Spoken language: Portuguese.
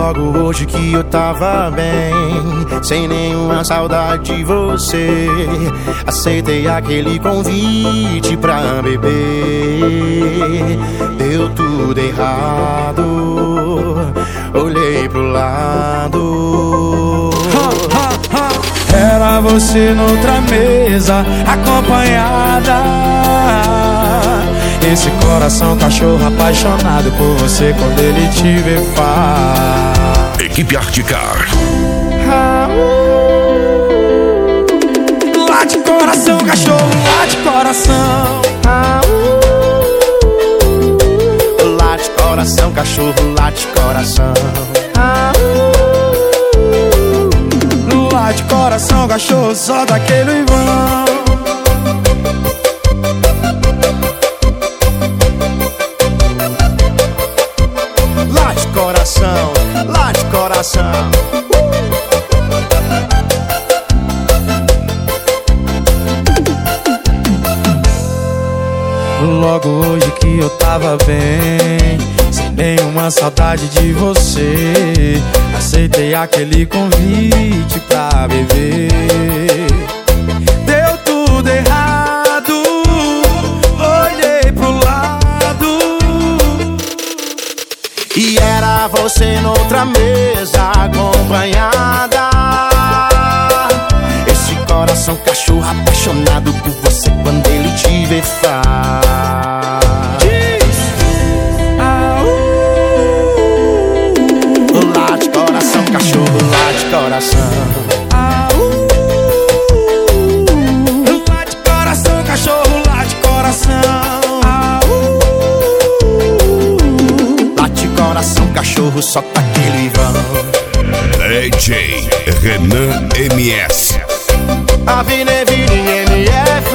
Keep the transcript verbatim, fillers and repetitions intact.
Logo hoje que eu tava bem, sem nenhuma saudade de você, aceitei aquele convite pra beber. Deu tudo errado, olhei pro lado. Era você noutra mesa, acompanhada. Esse coração cachorro apaixonado por você quando ele te vê faz. Equipe Articar. Ah, uh, late coração, cachorro, late coração. Ah, uh, late coração, cachorro, late coração. Ah, uh, late coração, cachorro, só daquele vão. Late coração, late coração. Logo hoje que eu tava bem, sem nenhuma saudade de você, aceitei aquele convite pra beber. Deu tudo errado, olhei pro lado, e era você noutra mesa, acompanhada. Esse coração cachorro apaixonado por você quando ele te vê faz. Ah, uh, late coração, cachorro, late coração. Ah, uh, late coração, cachorro, late coração. Ah, uh, late coração, cachorro, só tá aquele vão. D J Renan M S. Avenida M F.